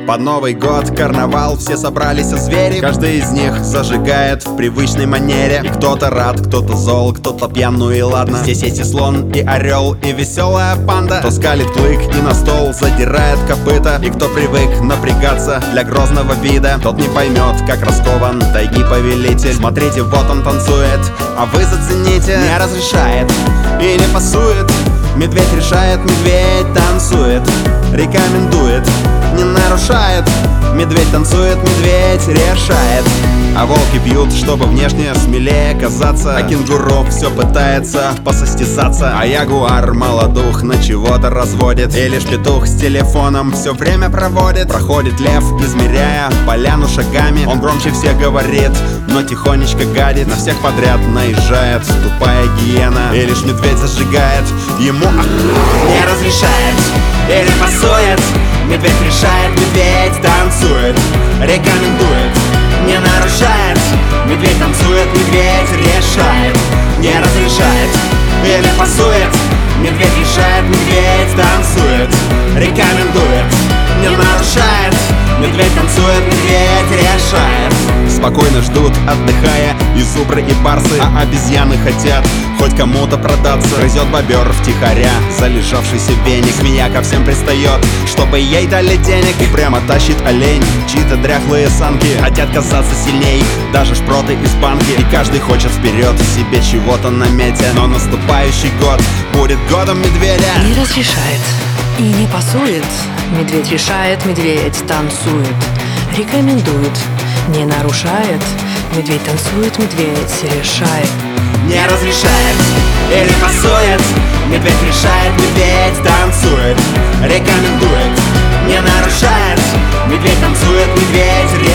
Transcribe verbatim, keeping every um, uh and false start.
Под Новый год карнавал, все собрались звери. Каждый из них зажигает в привычной манере. И кто-то рад, кто-то зол, кто-то пьян, ну и ладно. Здесь есть и слон, и орел, и веселая панда. Кто скалит клык и на стол задирает копыта. И кто привык напрягаться для грозного вида, тот не поймет, как раскован тайги повелитель. Смотрите, вот он танцует, а вы зацените. Не разрешает и не пасует. Медведь решает, медведь танцует. Рекомендует, не нарушает. Медведь танцует, медведь решает. А волки пьют, чтобы внешне смелее казаться. А кенгуру все пытается посостязаться. А ягуар молодух на чего-то разводит. И лишь петух с телефоном все время проводит. Проходит лев, измеряя поляну шагами. Он громче всех говорит, но тихонечко гадит. На всех подряд наезжает тупая гиена. И лишь медведь зажигает, ему не разрешает или пасует. Медведь решает, медведь танцует. Рекомендует, не нарушает. Медведь танцует, медведь решает. Не разрешает или пасует. Медведь решает, медведь танцует. Рекомендует, не нарушает. Медведь танцует, медведь решает. Спокойно ждут, отдыхая и зубры, и барсы. А обезьяны хотят хоть кому-то продаться. Грызет бобер втихаря залежавшийся веник. Змея ко всем пристает, чтобы ей дали денег. И прямо тащит олень чьи-то дряхлые санки. Хотят казаться сильней, даже шпроты из банки. И каждый хочет вперед, себе чего-то наметя. Но наступающий год будет годом медведя. Не разрешает и не пасует. Медведь решает, медведь танцует. Рекомендует, не нарушает. Медведь танцует, медведь решает. Не разрешает или пасует. Медведь решает, медведь танцует. Рекомендует, не нарушает. Медведь танцует, медведь решает.